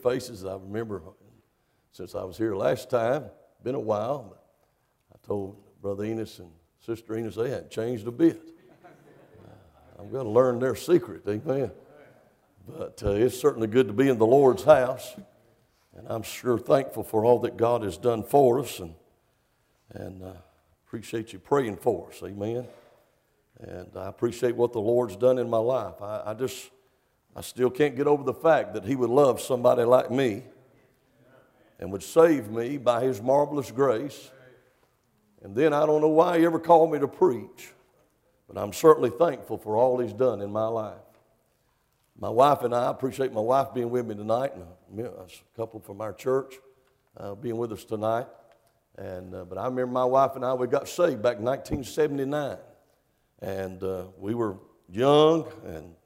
faces. I remember since I was here last time, been a while, but I told Brother Enos and Sister Enos they hadn't changed a bit. I'm going to learn their secret, amen. But it's certainly good to be in the Lord's house, and I'm sure thankful for all that God has done for us, and appreciate you praying for us, amen. And I appreciate what the Lord's done in my life. I still can't get over the fact that He would love somebody like me and would save me by His marvelous grace. And then I don't know why He ever called me to preach, but I'm certainly thankful for all He's done in my life. My wife and I appreciate my wife being with me tonight, and a couple from our church being with us tonight. But I remember my wife and I, we got saved back in 1979. And we were young and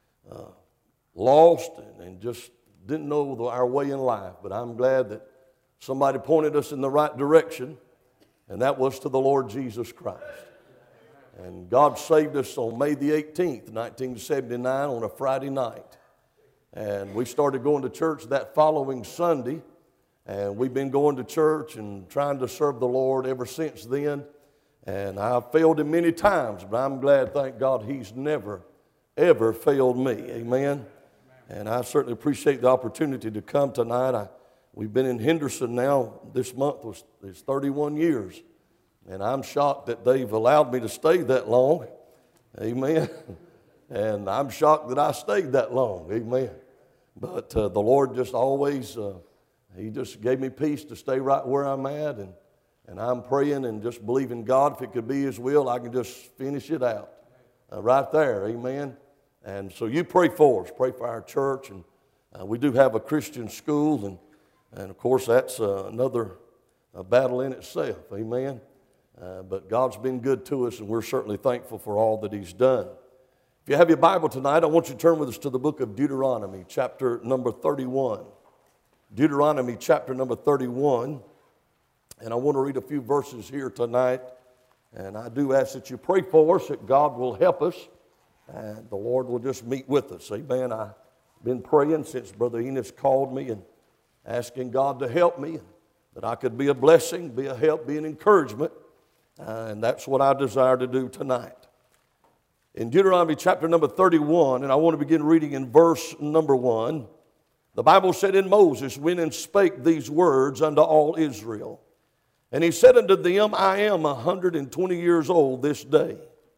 lost and just didn't know our way in life. But I'm glad that somebody pointed us in the right direction, and that was to the Lord Jesus Christ. And God saved us on May the 18th, 1979, on a Friday night. And we started going to church that following Sunday, and we've been going to church and trying to serve the Lord ever since then. And I've failed Him many times, but I'm glad, thank God, He's never, ever failed me. Amen. And I certainly appreciate the opportunity to come tonight. We've been in Henderson now. This month is 31 years. And I'm shocked that they've allowed me to stay that long. Amen. And I'm shocked that I stayed that long. Amen. But the Lord just always, He just gave me peace to stay right where I'm at. And I'm praying and just believing God, if it could be His will, I can just finish it out right there. Amen. And so you pray for us. Pray for our church. And we do have a Christian school. And of course, that's another battle in itself. Amen. But God's been good to us, and we're certainly thankful for all that He's done. If you have your Bible tonight, I want you to turn with us to the book of Deuteronomy, chapter number 31. Deuteronomy, chapter number 31. And I want to read a few verses here tonight. And I do ask that you pray for us, that God will help us, and the Lord will just meet with us. Amen. I've been praying since Brother Enos called me and asking God to help me, that I could be a blessing, be a help, be an encouragement. And that's what I desire to do tonight. In Deuteronomy chapter number 31, and I want to begin reading in verse number 1, the Bible said, "And Moses went and spake these words unto all Israel. And he said unto them, I am 120 years old this day.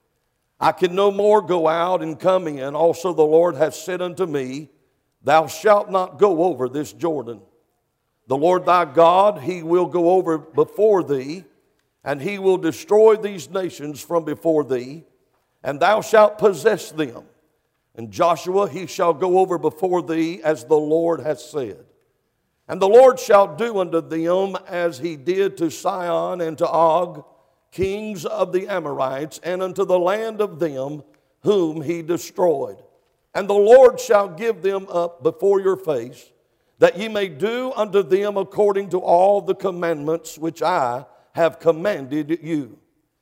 I can no more go out and come in. Also the Lord hath said unto me, Thou shalt not go over this Jordan. The Lord thy God, He will go over before thee, and He will destroy these nations from before thee, and thou shalt possess them. And Joshua, he shall go over before thee, as the Lord hath said. And the Lord shall do unto them as He did to Sihon and to Og, kings of the Amorites, and unto the land of them whom He destroyed. And the Lord shall give them up before your face, that ye may do unto them according to all the commandments which I have commanded you.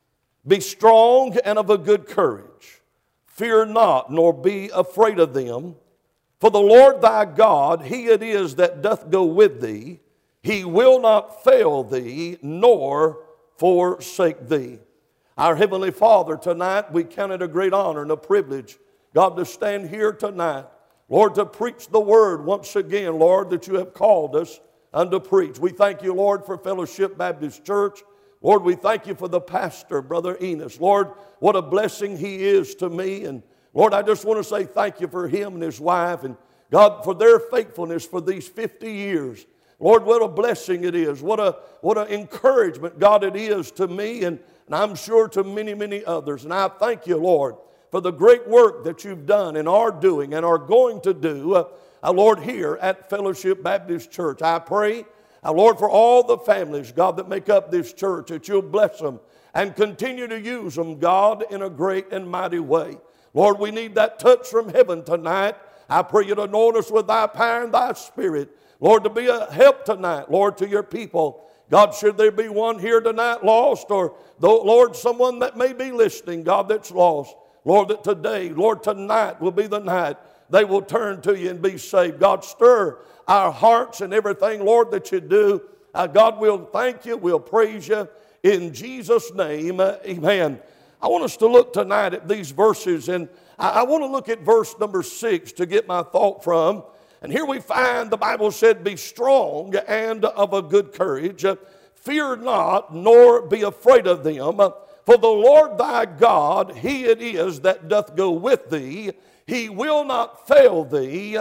Be strong and of a good courage. Fear not, nor be afraid of them. For the Lord thy God, He it is that doth go with thee. He will not fail thee, nor forsake thee." Our Heavenly Father, tonight we count it a great honor and a privilege, God, to stand here tonight, Lord, to preach the word once again, Lord, that you have called us unto preach. We thank you, Lord, for Fellowship Baptist Church. Lord, we thank you for the pastor, Brother Enos. Lord, what a blessing he is to me. And Lord, I just want to say thank you for him and his wife, and God, for their faithfulness for these 50 years. Lord, what a blessing it is. What an encouragement, God, it is to me, and I'm sure to many, many others. And I thank you, Lord, for the great work that you've done and are doing and are going to do, Lord, here at Fellowship Baptist Church. I pray, Lord, for all the families, God, that make up this church, that you'll bless them and continue to use them, God, in a great and mighty way. Lord, we need that touch from heaven tonight. I pray you to anoint us with thy power and thy spirit, Lord, to be a help tonight, Lord, to your people. God, should there be one here tonight lost, or, Lord, someone that may be listening, God, that's lost, Lord, that today, Lord, tonight will be the night they will turn to you and be saved. God, stir our hearts and everything, Lord, that you do. God, we'll thank you. We'll praise you. In Jesus' name, amen. I want us to look tonight at these verses, and I want to look at verse number 6 to get my thought from. And here we find the Bible said, be strong and of a good courage. Fear not, nor be afraid of them. For the Lord thy God, he it is that doth go with thee. He will not fail thee,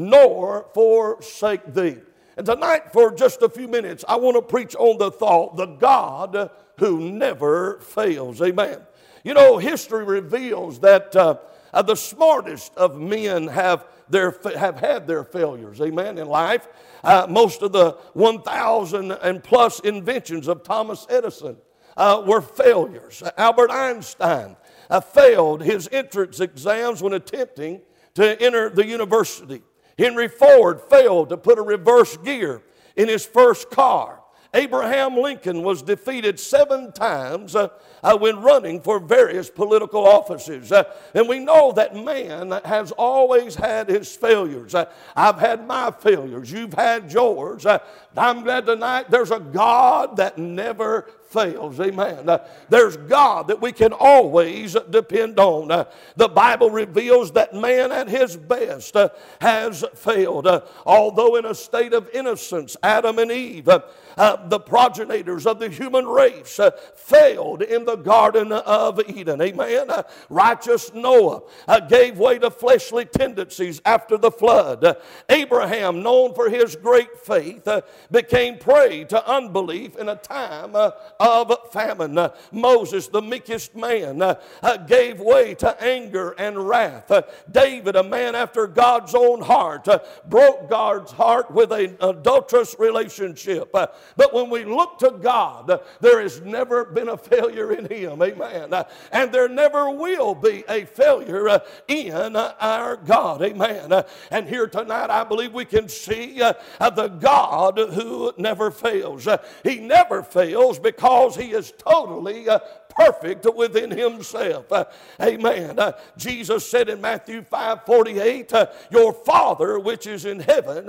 nor forsake thee. And tonight, for just a few minutes, I want to preach on the thought, the God who never fails. Amen. You know, history reveals that the smartest of men have had their failures, amen, in life. Most of the 1,000 and plus inventions of Thomas Edison were failures. Albert Einstein failed his entrance exams when attempting to enter the university. Henry Ford failed to put a reverse gear in his first car. Abraham Lincoln was defeated 7 times when running for various political offices. And we know that man has always had his failures. I've had my failures. You've had yours. I'm glad tonight there's a God that never fails. Amen. There's God that we can always depend on. The Bible reveals that man at his best has failed. Although in a state of innocence, Adam and Eve, the progenitors of the human race, failed in the Garden of Eden. Amen. Righteous Noah gave way to fleshly tendencies after the flood. Abraham, known for his great faith, became prey to unbelief in a time of famine. Moses, the meekest man, gave way to anger and wrath. David, a man after God's own heart, broke God's heart with an adulterous relationship. But when we look to God, there has never been a failure in Him. Amen. And there never will be a failure in our God. Amen. And here tonight, I believe we can see the God who never fails. He never fails because He is totally perfect within Himself. Amen. Jesus said in Matthew 5:48, your Father which is in heaven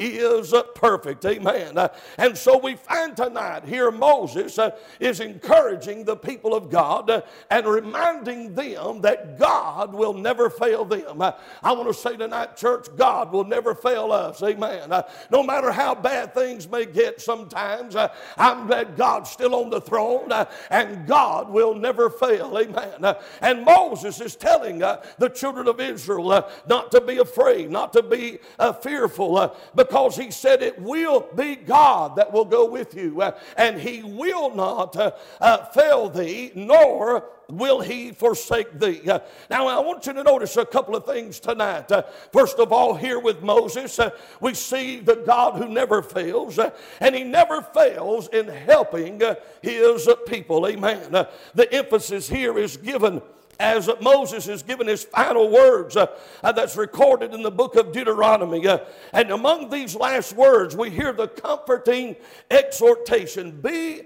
is perfect. Amen. And so we find tonight here Moses is encouraging the people of God and reminding them that God will never fail them. I want to say tonight, church, God will never fail us. Amen. No matter how bad things may get sometimes, I'm glad God's still on the throne and God will never fail. Amen. And Moses is telling the children of Israel not to be afraid, not to be fearful, because he said it will be God that will go with you, and He will not fail thee, nor will He forsake thee. Now I want you to notice a couple of things tonight. First of all, here with Moses, we see the God who never fails, and He never fails in helping His people. Amen. The emphasis here is given as Moses is given his final words that's recorded in the book of Deuteronomy. And among these last words, we hear the comforting exhortation, be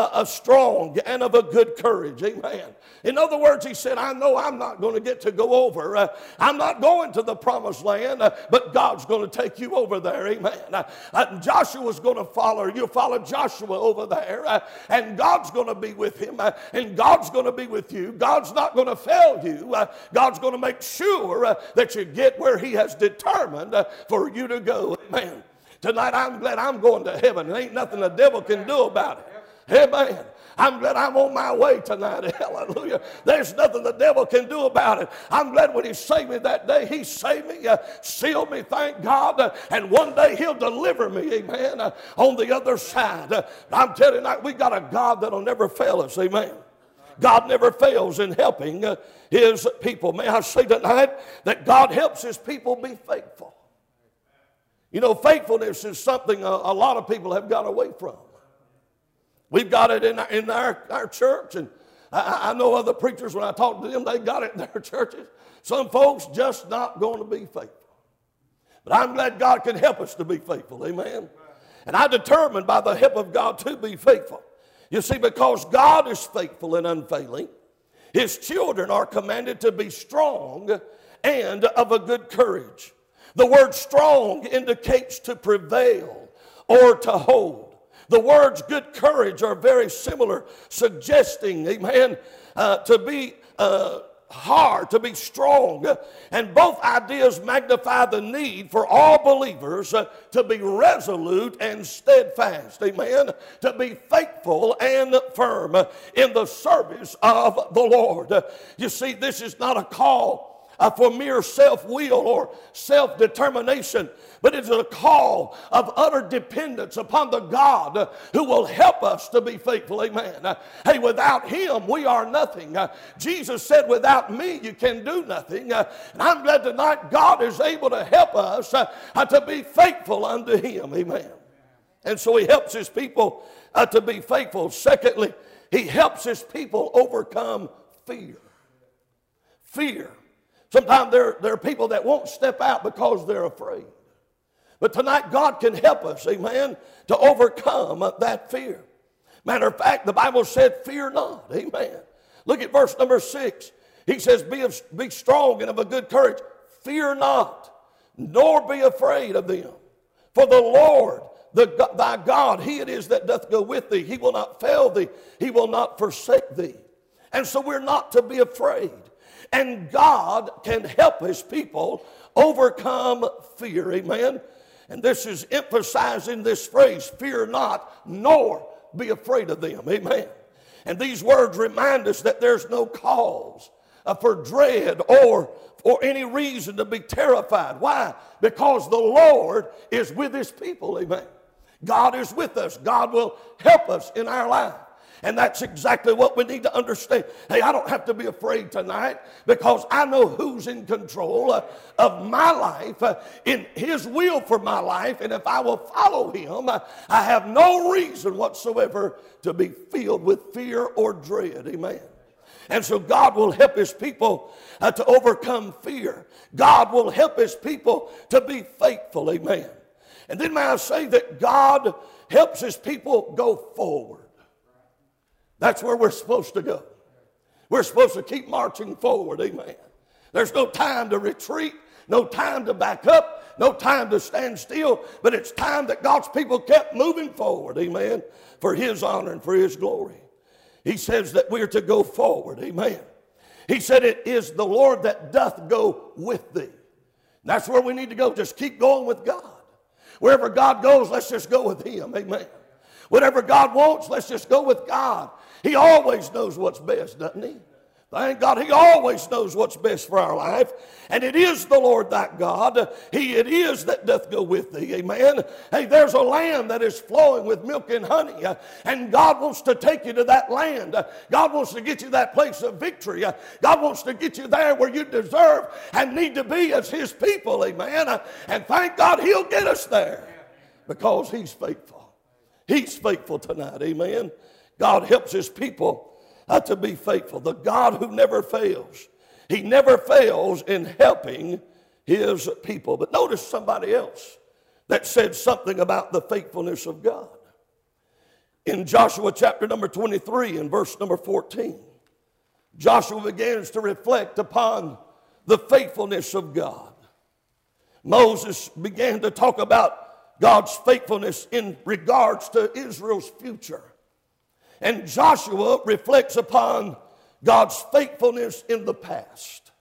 strong and of a good courage. Amen. In other words, he said, I know I'm not going to get to go over. I'm not going to the promised land, but God's going to take you over there. Amen. Joshua's going to follow. You'll follow Joshua over there, and God's going to be with him, and God's going to be with you. God's not going to fail you. God's going to make sure that you get where He has determined for you to go. Amen. Tonight I'm glad I'm going to heaven. There ain't nothing the devil can do about it. Amen. I'm glad I'm on my way tonight. Hallelujah. There's nothing the devil can do about it. I'm glad when He saved me that day, He saved me, sealed me, thank God, and one day He'll deliver me, amen, on the other side. I'm telling you tonight, we got a God that'll never fail us, amen. God never fails in helping His people. May I say tonight that God helps His people be faithful. You know, faithfulness is something a lot of people have got away from. We've got it in our church, and I know other preachers, when I talk to them, they got it in their churches. Some folks just not going to be faithful. But I'm glad God can help us to be faithful, amen. And I determined by the help of God to be faithful. You see, because God is faithful and unfailing, His children are commanded to be strong and of a good courage. The word strong indicates to prevail or to hold. The words good courage are very similar, suggesting, amen, to be hard, to be strong. And both ideas magnify the need for all believers to be resolute and steadfast, amen, to be faithful and firm in the service of the Lord. You see, this is not a call for mere self-will or self-determination, but it's a call of utter dependence upon the God who will help us to be faithful. Amen. Hey, without Him, we are nothing. Jesus said, without me, you can do nothing. And I'm glad tonight God is able to help us to be faithful unto Him. Amen. And so He helps His people to be faithful. Secondly, He helps His people overcome fear. Fear. Sometimes there are people that won't step out because they're afraid. But tonight God can help us, amen, to overcome that fear. Matter of fact, the Bible said, fear not, amen. Look at verse number 6. He says, be strong and of a good courage. Fear not, nor be afraid of them. For the Lord, thy God, He it is that doth go with thee. He will not fail thee. He will not forsake thee. And so we're not to be afraid. And God can help His people overcome fear, amen. And this is emphasizing this phrase, fear not, nor be afraid of them, amen. And these words remind us that there's no cause for dread or for any reason to be terrified. Why? Because the Lord is with His people, amen. God is with us. God will help us in our life. And that's exactly what we need to understand. Hey, I don't have to be afraid tonight because I know who's in control of my life, in His will for my life. And if I will follow Him, I have no reason whatsoever to be filled with fear or dread. Amen. And so God will help His people to overcome fear. God will help His people to be faithful. Amen. And then may I say that God helps His people go forward. That's where we're supposed to go. We're supposed to keep marching forward, amen. There's no time to retreat, no time to back up, no time to stand still, but it's time that God's people kept moving forward, amen, for His honor and for His glory. He says that we're to go forward, amen. He said it is the Lord that doth go with thee. That's where we need to go. Just keep going with God. Wherever God goes, let's just go with Him, amen. Whatever God wants, let's just go with God. He always knows what's best, doesn't He? Thank God, He always knows what's best for our life. And it is the Lord thy God. He it is that doth go with thee. Amen. Hey, there's a land that is flowing with milk and honey. And God wants to take you to that land. God wants to get you that place of victory. God wants to get you there where you deserve and need to be as His people. Amen. And thank God He'll get us there because He's faithful. He's faithful tonight. Amen. God helps His people to be faithful. The God who never fails. He never fails in helping His people. But notice somebody else that said something about the faithfulness of God. In Joshua chapter number 23 and verse number 14, Joshua begins to reflect upon the faithfulness of God. Moses began to talk about God's faithfulness in regards to Israel's future. And Joshua reflects upon God's faithfulness in the past.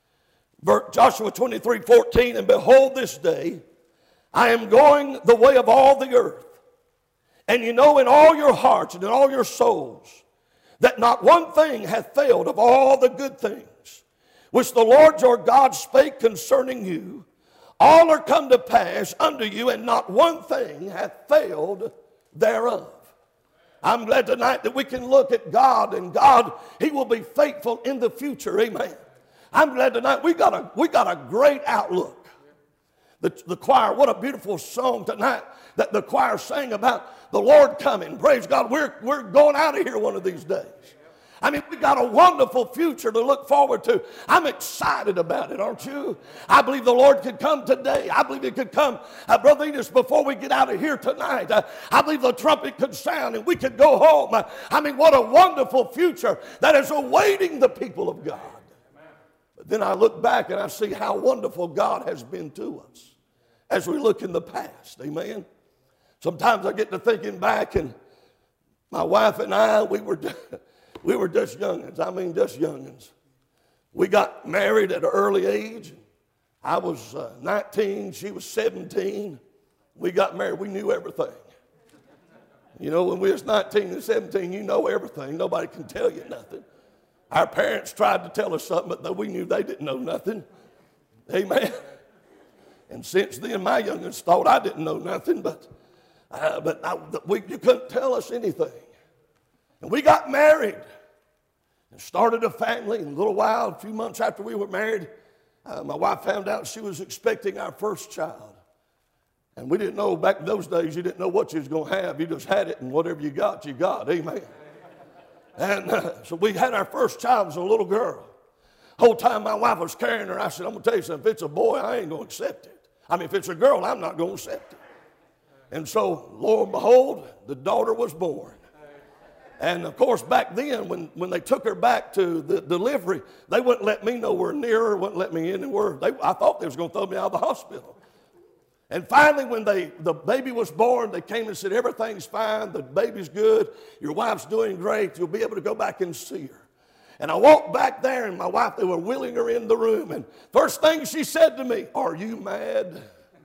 Joshua 23:14, and behold this day, I am going the way of all the earth. And you know in all your hearts and in all your souls that not one thing hath failed of all the good things which the Lord your God spake concerning you. All are come to pass unto you, and not one thing hath failed thereof. I'm glad tonight that we can look at God, and God, He will be faithful in the future. Amen. I'm glad tonight we got a great outlook. The choir, what a beautiful song tonight that the choir sang about the Lord coming. Praise God. We're going out of here one of these days. I mean, we got a wonderful future to look forward to. I'm excited about it, aren't you? I believe the Lord could come today. I believe He could come, Brother Enos, before we get out of here tonight. I believe the trumpet could sound and we could go home. I mean, what a wonderful future that is awaiting the people of God. then I look back and I see how wonderful God has been to us as we look in the past. Amen. Sometimes I get to thinking back, and my wife and I, we were just youngins. I mean, just youngins. We got married at an early age. I was 19, she was 17. We got married, we knew everything. You know, when we was 19 and 17, you know everything. Nobody can tell you nothing. Our parents tried to tell us something, but we knew they didn't know nothing. Amen. And since then, my youngins thought I didn't know nothing, but you couldn't tell us anything. And we got married and started a family. In a little while, a few months after we were married, my wife found out she was expecting our first child. And we didn't know, back in those days, you didn't know what you was going to have. You just had it, and whatever you got, you got. Amen. And so we had our first child as a little girl. The whole time my wife was carrying her, I said, I'm going to tell you something. If it's a boy, I ain't going to accept it. I mean, if it's a girl, I'm not going to accept it. And so, lo and behold, the daughter was born. And of course, back then, when they took her back to the delivery, they wouldn't let me nowhere near her, wouldn't let me anywhere. I thought they was going to throw me out of the hospital. And finally, when the baby was born, they came and said, everything's fine, the baby's good, your wife's doing great, you'll be able to go back and see her. And I walked back there, and my wife, they were wheeling her in the room, and first thing she said to me, are you mad?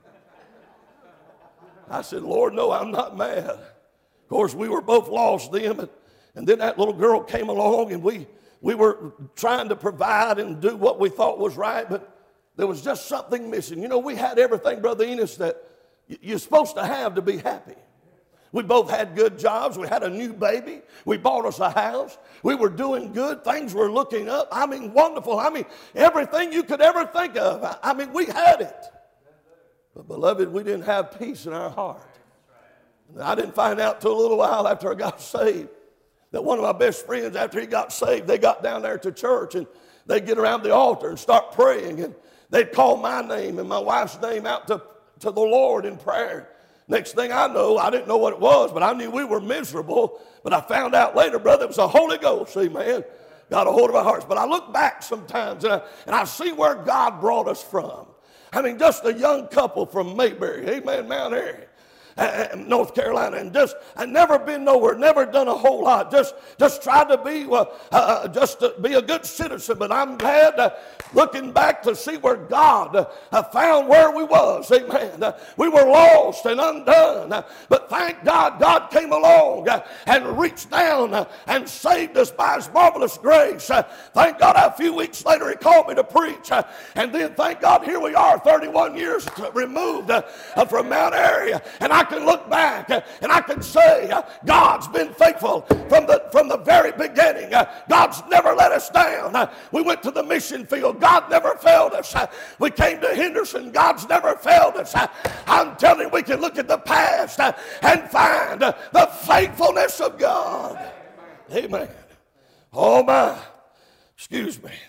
I said, Lord, no, I'm not mad. Of course, we were both lost then, and then that little girl came along, and we were trying to provide and do what we thought was right, but there was just something missing. You know, we had everything, Brother Enos, that you're supposed to have to be happy. We both had good jobs. We had a new baby. We bought us a house. We were doing good. Things were looking up. I mean, wonderful. I mean, everything you could ever think of. I mean, we had it. But, beloved, we didn't have peace in our heart. And I didn't find out till a little while after I got saved that one of my best friends, after he got saved, they got down there to church, and they'd get around the altar and start praying, and they'd call my name and my wife's name out to the Lord in prayer. Next thing I know, I didn't know what it was, but I knew we were miserable. But I found out later, brother, it was the Holy Ghost, amen, got a hold of our hearts. But I look back sometimes, and I see where God brought us from. I mean, just a young couple from Mayberry, amen, Mount Airy, North Carolina, and I'd never been nowhere, never done a whole lot, just tried to be just to be a good citizen. But I'm glad looking back to see where God found where we was, amen. We were lost and undone, but thank God, God came along and reached down and saved us by His marvelous grace. Thank God, a few weeks later He called me to preach, and then thank God, here we are 31 years removed from Mount Airy, and I can look back and I can say God's been faithful from the very beginning. God's never let us down. We went to the mission field. God never failed us. We came to Henderson. God's never failed us. I'm telling you, we can look at the past and find the faithfulness of God. Amen. Oh my, excuse me.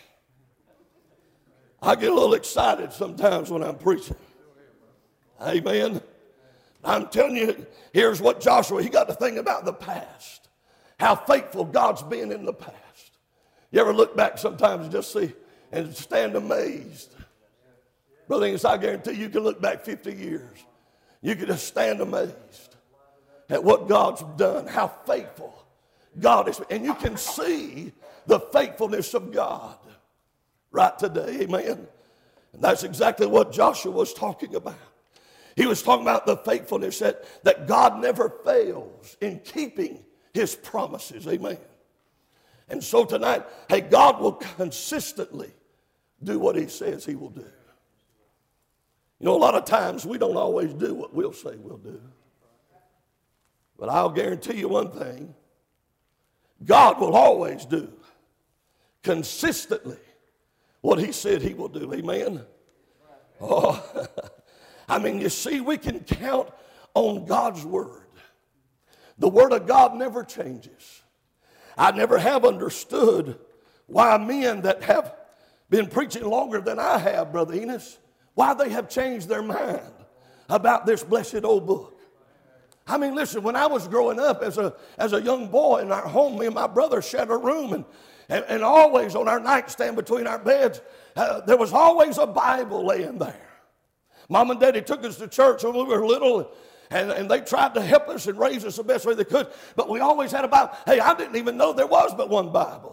I get a little excited sometimes when I'm preaching. Amen. I'm telling you, here's what Joshua, he got to think about the past. How faithful God's been in the past. You ever look back sometimes and just see and stand amazed? Brother Ennis, I guarantee you can look back 50 years. You can just stand amazed at what God's done, how faithful God is. And you can see the faithfulness of God right today, amen. And that's exactly what Joshua was talking about. He was talking about the faithfulness that God never fails in keeping His promises. Amen. And so tonight, hey, God will consistently do what He says He will do. You know, a lot of times we don't always do what we'll say we'll do. But I'll guarantee you one thing. God will always do consistently what He said He will do. Amen. Oh, I mean, you see, we can count on God's word. The word of God never changes. I never have understood why men that have been preaching longer than I have, Brother Enos, why they have changed their mind about this blessed old book. I mean, listen, when I was growing up as a young boy in our home, me and my brother shared a room, And always on our nightstand between our beds, there was always a Bible laying there. Mom and Daddy took us to church when we were little, and they tried to help us and raise us the best way they could. But we always had a Bible. Hey, I didn't even know there was but one Bible.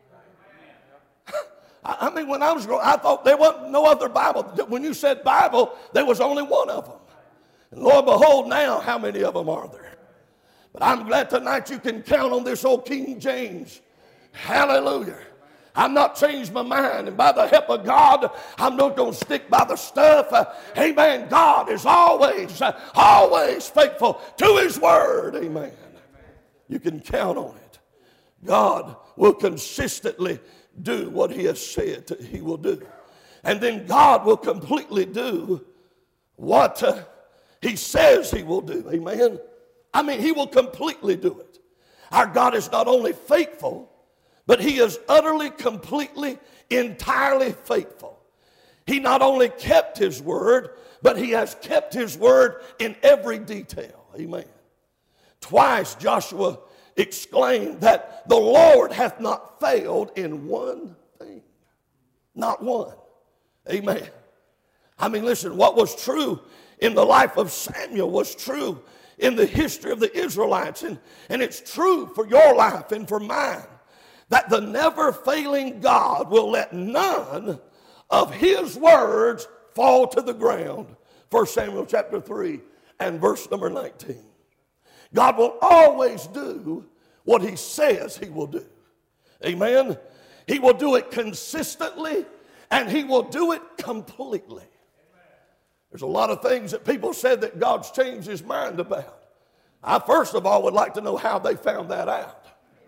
I mean, when I was growing, I thought there wasn't no other Bible. When you said Bible, there was only one of them. And lo and behold, now how many of them are there? But I'm glad tonight you can count on this old King James. Hallelujah. I'm not changed my mind, and by the help of God, I'm not going to stick by the stuff. Amen. God is always faithful to His word. Amen. You can count on it. God will consistently do what He has said He will do. And then God will completely do what He says He will do. Amen. I mean, He will completely do it. Our God is not only faithful, but He is utterly, completely, entirely faithful. He not only kept His word, but He has kept His word in every detail. Amen. Twice Joshua exclaimed that the Lord hath not failed in one thing. Not one. Amen. I mean, listen, what was true in the life of Samuel was true in the history of the Israelites. And it's true for your life and for mine, that the never-failing God will let none of His words fall to the ground. 1 Samuel chapter 3 and verse number 19. God will always do what He says He will do. Amen. He will do it consistently, and He will do it completely. There's a lot of things that people said that God's changed His mind about. I first of all would like to know how they found that out.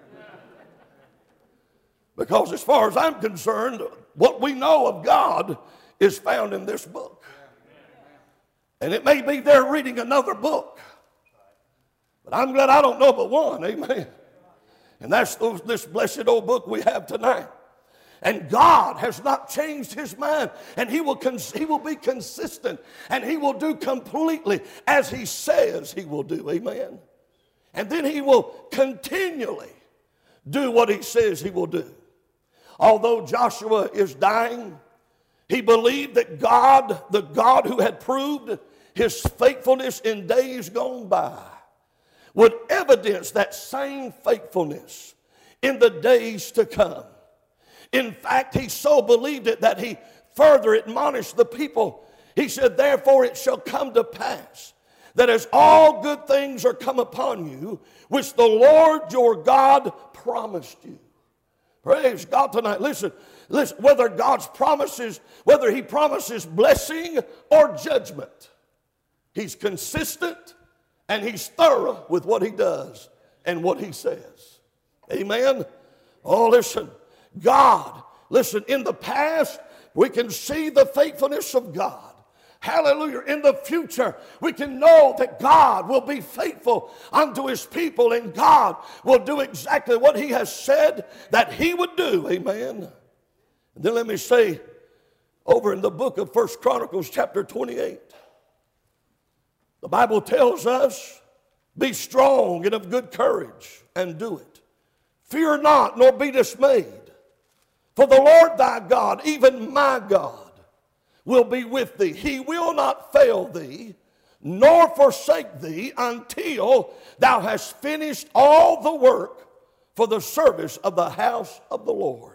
Because as far as I'm concerned, what we know of God is found in this book. And it may be they're reading another book, but I'm glad I don't know but one. Amen. And that's this blessed old book we have tonight. And God has not changed His mind, and He will be consistent, and He will do completely as He says He will do. Amen. And then He will continually do what He says He will do. Although Joshua is dying, he believed that God, the God who had proved His faithfulness in days gone by, would evidence that same faithfulness in the days to come. In fact, he so believed it that he further admonished the people. He said, therefore it shall come to pass that as all good things are come upon you, which the Lord your God promised you. Praise God tonight. Listen, whether God's promises, whether He promises blessing or judgment, He's consistent and He's thorough with what He does and what He says. Amen. Oh, listen. God, listen, in the past, we can see the faithfulness of God. Hallelujah. In the future, we can know that God will be faithful unto His people, and God will do exactly what He has said that He would do. Amen. And then let me say, over in the book of 1 Chronicles chapter 28, the Bible tells us, be strong and of good courage, and do it. Fear not, nor be dismayed. For the Lord thy God, even my God, will be with thee. He will not fail thee, nor forsake thee, until thou hast finished all the work for the service of the house of the Lord.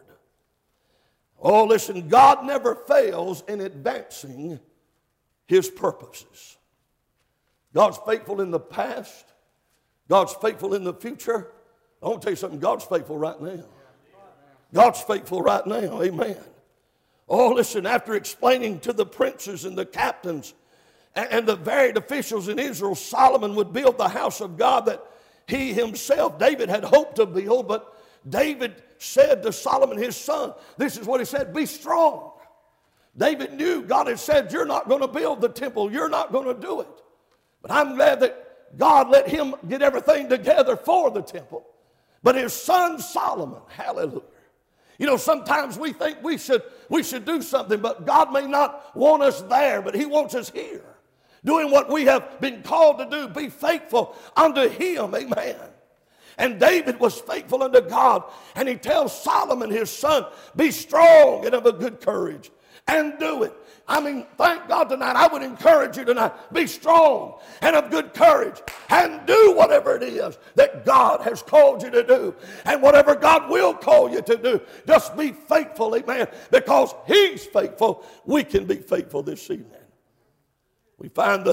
Oh, listen, God never fails in advancing His purposes. God's faithful in the past. God's faithful in the future. I want to tell you something. God's faithful right now. God's faithful right now. Amen. Oh, listen, after explaining to the princes and the captains and the varied officials in Israel, Solomon would build the house of God that he himself, David, had hoped to build. But David said to Solomon, his son, this is what he said, be strong. David knew God had said, you're not going to build the temple. You're not going to do it. But I'm glad that God let him get everything together for the temple. But his son Solomon, hallelujah. You know, sometimes we think we should do something, but God may not want us there, but He wants us here, doing what we have been called to do. Be faithful unto Him, amen. And David was faithful unto God. And he tells Solomon, his son, be strong and of a good courage and do it. I mean, thank God tonight. I would encourage you tonight. Be strong and of good courage and do whatever it is that God has called you to do. And whatever God will call you to do, just be faithful, amen. Because He's faithful, we can be faithful this evening. We find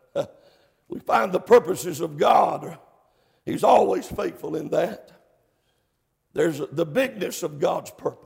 the purposes of God. He's always faithful in that. There's the bigness of God's purpose.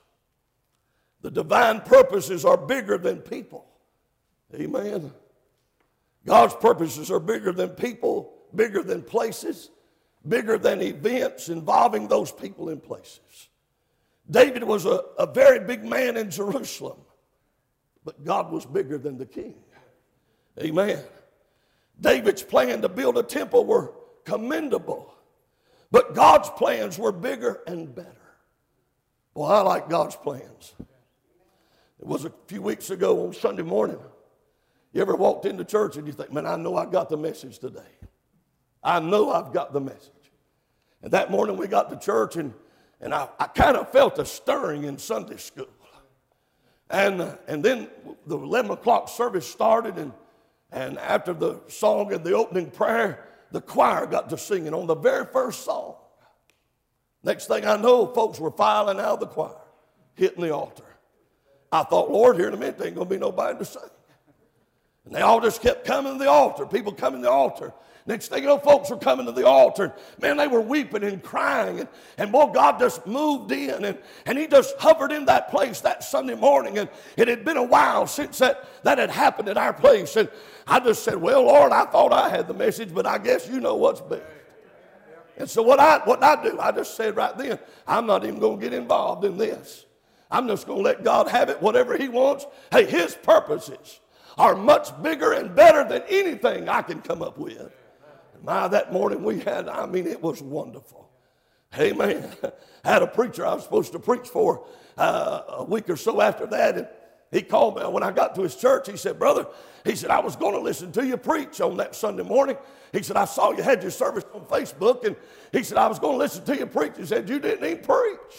The divine purposes are bigger than people. Amen. God's purposes are bigger than people, bigger than places, bigger than events involving those people and places. David was a very big man in Jerusalem, but God was bigger than the king. Amen. David's plan to build a temple were commendable, but God's plans were bigger and better. Well, I like God's plans. It was a few weeks ago on Sunday morning. You ever walked into church and you think, man, I know I got the message today. I know I've got the message. And that morning we got to church and I kind of felt a stirring in Sunday school. And then the 11 o'clock service started and after the song and the opening prayer, the choir got to singing on the very first song. Next thing I know, folks were filing out of the choir, hitting the altar. I thought, Lord, here in a minute, there ain't going to be nobody to sing. And they all just kept coming to the altar. People coming to the altar. Next thing you know, folks were coming to the altar. Man, they were weeping and crying. And boy, God just moved in. And He just hovered in that place that Sunday morning. And it had been a while since that had happened at our place. And I just said, well, Lord, I thought I had the message, but I guess you know what's best. And so what I do, I just said right then, I'm not even going to get involved in this. I'm just going to let God have it, whatever He wants. Hey, His purposes are much bigger and better than anything I can come up with. And my, that morning we had, I mean, it was wonderful. Amen. I had a preacher I was supposed to preach for a week or so after that, and he called me when I got to his church. He said, brother, he said, I was going to listen to you preach on that Sunday morning. He said, I saw you had your service on Facebook, and he said, I was going to listen to you preach. He said, you didn't even preach.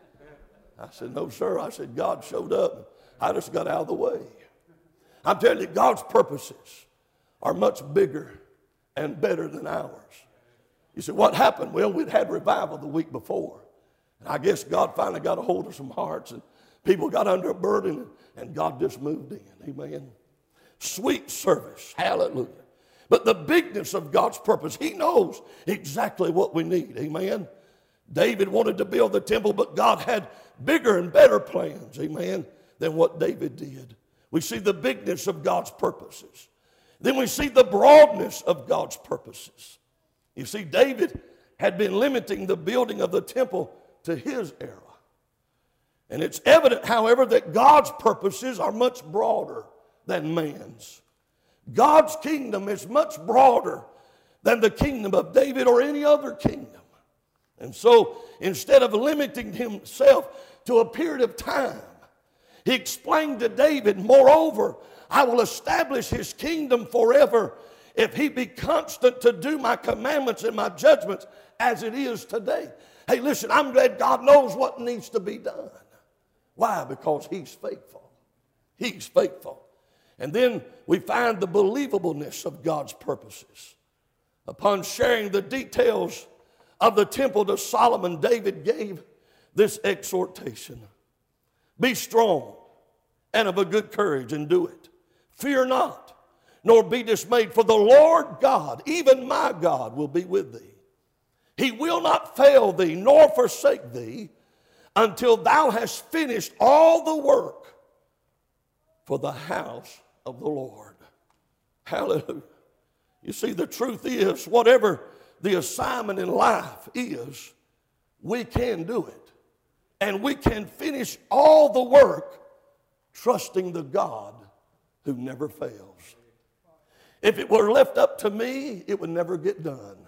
I said, no, sir. I said, God showed up. I just got out of the way. I'm telling you, God's purposes are much bigger and better than ours. You said, what happened? Well, we'd had revival the week before. And I guess God finally got a hold of some hearts, and people got under a burden, and God just moved in. Amen. Sweet service. Hallelujah. But the bigness of God's purpose, He knows exactly what we need. Amen. David wanted to build the temple, but God had bigger and better plans, amen, than what David did. We see the bigness of God's purposes. Then we see the broadness of God's purposes. You see, David had been limiting the building of the temple to his era. And it's evident, however, that God's purposes are much broader than man's. God's kingdom is much broader than the kingdom of David or any other kingdom. And so, instead of limiting Himself to a period of time, He explained to David, moreover, I will establish His kingdom forever if he be constant to do my commandments and my judgments as it is today. Hey, listen, I'm glad God knows what needs to be done. Why? Because He's faithful. He's faithful. And then we find the believableness of God's purposes. Upon sharing the details of the temple to Solomon, David gave this exhortation. Be strong and of a good courage and do it. Fear not, nor be dismayed, for the Lord God, even my God, will be with thee. He will not fail thee, nor forsake thee, until thou hast finished all the work for the house of the Lord. Hallelujah. You see, the truth is, whatever the assignment in life is, we can do it. And we can finish all the work trusting the God who never fails. If it were left up to me, it would never get done.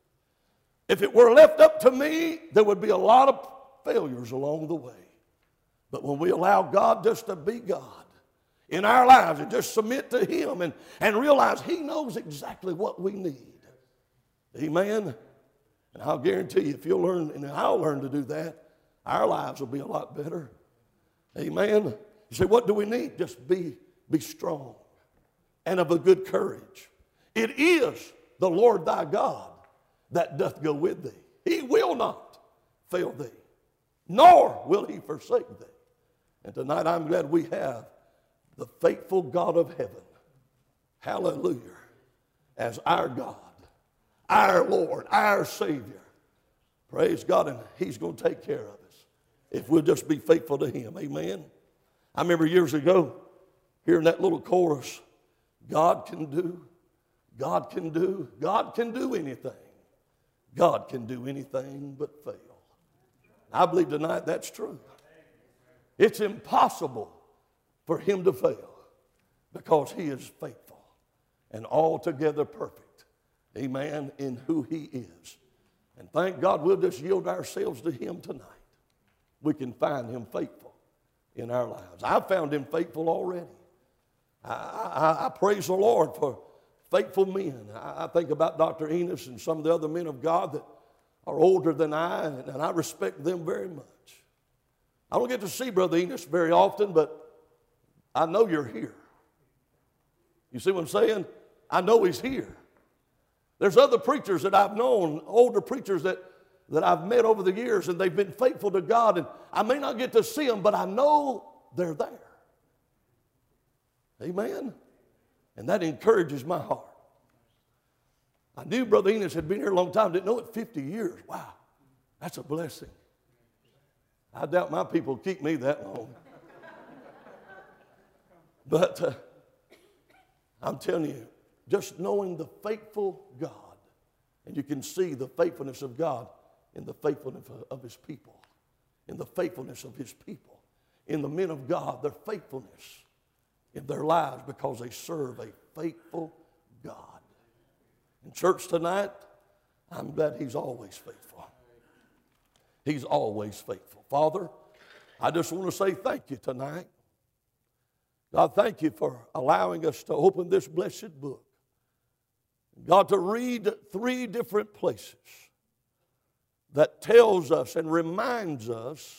If it were left up to me, there would be a lot of failures along the way. But when we allow God just to be God in our lives and just submit to Him and realize He knows exactly what we need. Amen. And I'll guarantee you, if you'll learn, and I'll learn to do that, our lives will be a lot better. Amen. You say, what do we need? Just be strong and of a good courage. It is the Lord thy God that doth go with thee. He will not fail thee, nor will he forsake thee. And tonight I'm glad we have the faithful God of heaven, hallelujah, as our God, our Lord, our Savior. Praise God, and he's going to take care of us if we'll just be faithful to him. Amen. I remember years ago hearing that little chorus, God can do, God can do, God can do anything. God can do anything but fail. I believe tonight that's true. It's impossible for him to fail because he is faithful and altogether perfect. Amen, in who he is. And thank God we'll just yield ourselves to him tonight. We can find him faithful in our lives. I've found him faithful already. I praise the Lord for faithful men. I think about Dr. Enos and some of the other men of God that are older than I, and I respect them very much. I don't get to see Brother Enos very often, but I know you're here. You see what I'm saying? I know he's here. There's other preachers that I've known, older preachers that I've met over the years, and they've been faithful to God, and I may not get to see them, but I know they're there. Amen? And that encourages my heart. I knew Brother Enos had been here a long time, didn't know it 50 years. Wow, that's a blessing. I doubt my people keep me that long. But I'm telling you, just knowing the faithful God, and you can see the faithfulness of God in the faithfulness of his people, in the faithfulness of his people, in the men of God, their faithfulness in their lives because they serve a faithful God. In church tonight, I'm glad he's always faithful. He's always faithful. Father, I just want to say thank you tonight. God, thank you for allowing us to open this blessed book. God, to read 3 different places that tells us and reminds us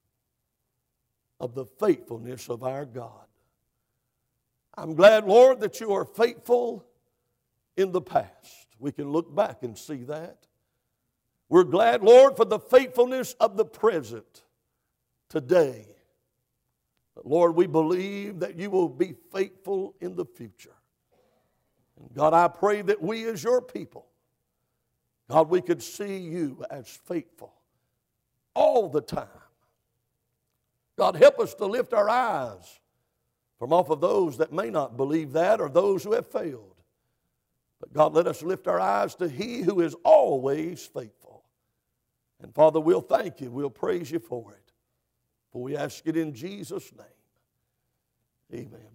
of the faithfulness of our God. I'm glad, Lord, that you are faithful in the past. We can look back and see that. We're glad, Lord, for the faithfulness of the present today. But Lord, we believe that you will be faithful in the future. And God, I pray that we as your people, God, we could see you as faithful all the time. God, help us to lift our eyes from off of those that may not believe that or those who have failed. But God, let us lift our eyes to he who is always faithful. And Father, we'll thank you. We'll praise you for it. For we ask it in Jesus' name. Amen.